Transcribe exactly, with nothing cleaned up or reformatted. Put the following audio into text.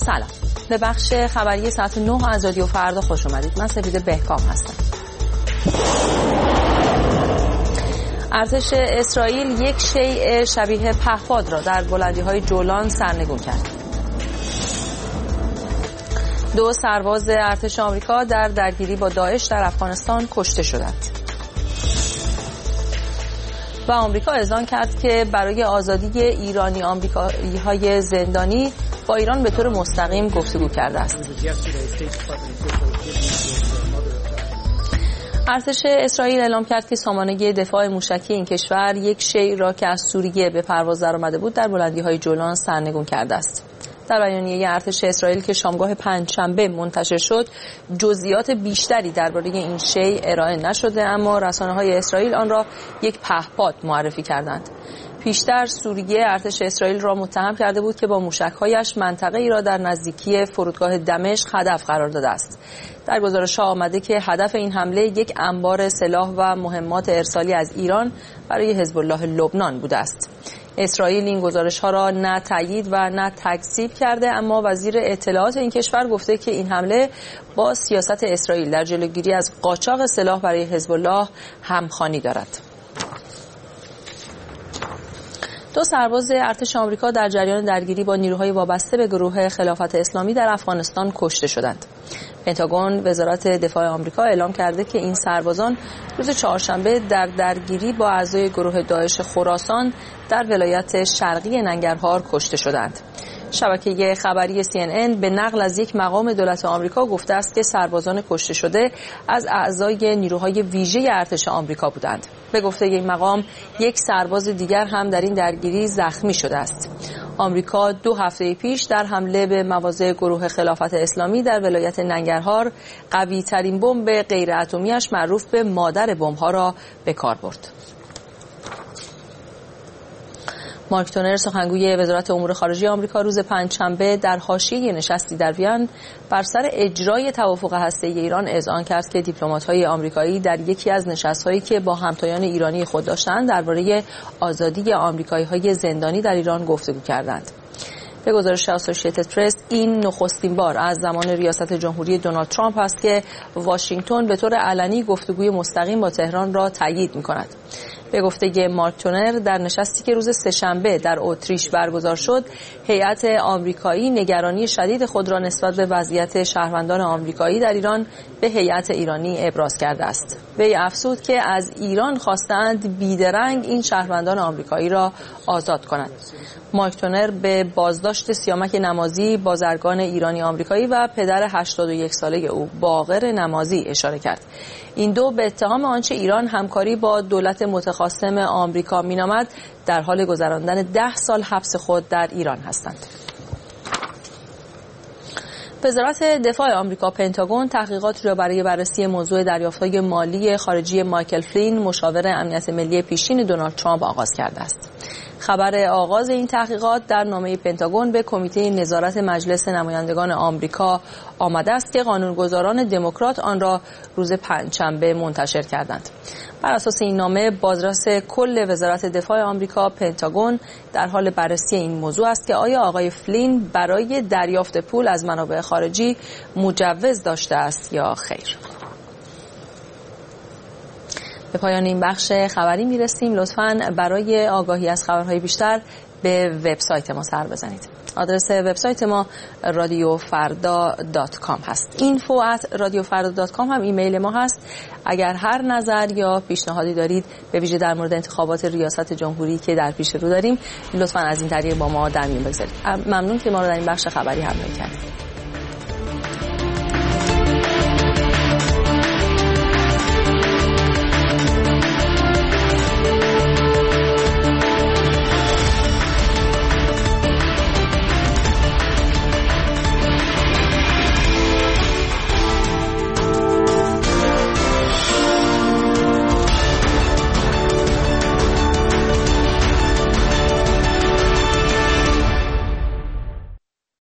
سلام، به بخش خبری ساعت نه از رادیو فردا خوش اومدید. من سپیده بهکام هستم. ارتش اسرائیل یک شیء شبیه پهپاد را در بلندی‌های جولان سرنگون کرد. دو سرباز ارتش آمریکا در درگیری با داعش در افغانستان کشته شدند. و آمریکا اعلام کرد که برای آزادی ایرانی آمریکایی‌های زندانی با ایران به طور مستقیم گفتگو کرده است. ارتش اسرائیل اعلام کرد که سامانه دفاع موشکی این کشور یک شیء را که از سوریه به پرواز درآمده بود در بلندی‌های جولان سرنگون کرده است. در بیانیه ارتش اسرائیل که شامگاه پنجشنبه منتشر شد، جزئیات بیشتری درباره این شیء ارائه نشده، اما رسانه‌های اسرائیل آن را یک پهپاد معرفی کردند. پیشتر سوریه ارتش اسرائیل را متهم کرده بود که با موشک‌هایش منطقه‌ای را در نزدیکی فرودگاه دمشق هدف قرار داده است. در گزارش‌ها آمده که هدف این حمله یک انبار سلاح و مهمات ارسالی از ایران برای حزب الله لبنان بوده است. اسرائیل این گزارش‌ها را نه تایید و نه تکذیب کرده، اما وزیر اطلاعات این کشور گفته که این حمله با سیاست اسرائیل در جلوگیری از قاچاق سلاح برای حزب الله همخوانی دارد. دو سرباز ارتش آمریکا در جریان درگیری با نیروهای وابسته به گروه خلافت اسلامی در افغانستان کشته شدند. پنتاگون وزارت دفاع آمریکا اعلام کرده که این سربازان روز چهارشنبه در درگیری با اعضای گروه داعش خراسان در ولایت شرقی ننگرهار کشته شدند. شبکه خبری سی ان ان به نقل از یک مقام دولت آمریکا گفته است که سربازان کشته شده از اعضای نیروهای ویژه ارتش آمریکا بودند. به گفته این مقام یک سرباز دیگر هم در این درگیری زخمی شده است. آمریکا دو هفته پیش در حمله به مواضع گروه خلافت اسلامی در ولایت ننگرهار قوی ترین بمب غیر اتمی‌اش معروف به مادر بمب‌ها را به کار برد. مارک تونر سخنگوی وزارت امور خارجه آمریکا روز پنجشنبه در حاشیه نشستی در وین بر سر اجرای توافق هسته‌ای ایران اذعان کرد که دیپلمات‌های آمریکایی در یکی از نشست‌هایی که با همتایان ایرانی خود داشتند درباره آزادی آمریکایی‌های زندانی در ایران گفتگو کردند. به گزارش اسوسییتد پرس، این نخستین بار از زمان ریاست جمهوری دونالد ترامپ است که واشنگتن به طور علنی گفتگوی مستقیم با تهران را تایید می‌کند. به گفته مارک تونر، در نشستی که روز سه‌شنبه در اتریش برگزار شد، هیئت آمریکایی نگرانی شدید خود را نسبت به وضعیت شهروندان آمریکایی در ایران به هیئت ایرانی ابراز کرده است. وی افزود که از ایران خواستند بیدرنگ این شهروندان آمریکایی را آزاد کنند. مارک تونر به بازداشت سیامک نمازی، بازرگان ایرانی آمریکایی و پدر هشتاد و یک ساله او باقر نمازی اشاره کرد. این دو به اتهام آنچه ایران همکاری با دولت متخاصم آمریکا مینامد در حال گذراندن ده سال حبس خود در ایران هستند. وزارت دفاع آمریکا پنتاگون تحقیقات را برای بررسی موضوع دریافت‌های مالی خارجی مایکل فلین، مشاور امنیت ملی پیشین دونالد ترامپ، آغاز کرده است. خبر آغاز این تحقیقات در نامه پنتاگون به کمیته نظارت مجلس نمایندگان آمریکا آمده است که قانونگذاران دموکرات آن را روز پنجشنبه منتشر کردند. بر اساس این نامه، بازرس کل وزارت دفاع آمریکا پنتاگون در حال بررسی این موضوع است که آیا آقای فلین برای دریافت پول از منابع خارجی مجوز داشته است یا خیر. به پایان این بخش خبری میرسیم. لطفاً برای آگاهی از خبرهای بیشتر به وبسایت ما سر بزنید. آدرس وبسایت ما رادیو فردا دات کام هست. اینفو ات رادیو فردا دات کام هم ایمیل ما هست. اگر هر نظر یا پیشنهادی دارید، به ویژه در مورد انتخابات ریاست جمهوری که در پیش رو داریم، لطفاً از این طریق با ما در میون بگذارید. ممنون که ما رو در این بخش خبری همراهی کردید.